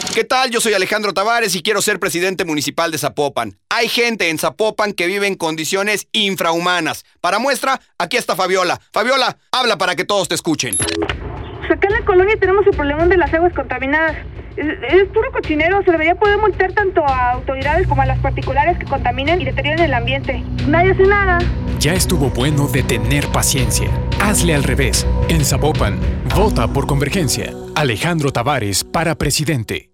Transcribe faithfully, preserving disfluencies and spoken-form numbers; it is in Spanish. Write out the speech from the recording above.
¿Qué tal? Yo soy Alejandro Tavares y quiero ser presidente municipal de Zapopan. Hay gente en Zapopan que vive en condiciones infrahumanas. Para muestra, aquí está Fabiola. Fabiola, habla para que todos te escuchen. Pues acá en la colonia tenemos el problema de las aguas contaminadas. Es, es puro cochinero. Se debería poder multar tanto a autoridades como a las particulares que contaminen y deterioren el ambiente. Nadie hace nada. Ya estuvo bueno de tener paciencia. Hazle al revés. En Zapopan, vota por Convergencia. Alejandro Tavares para presidente.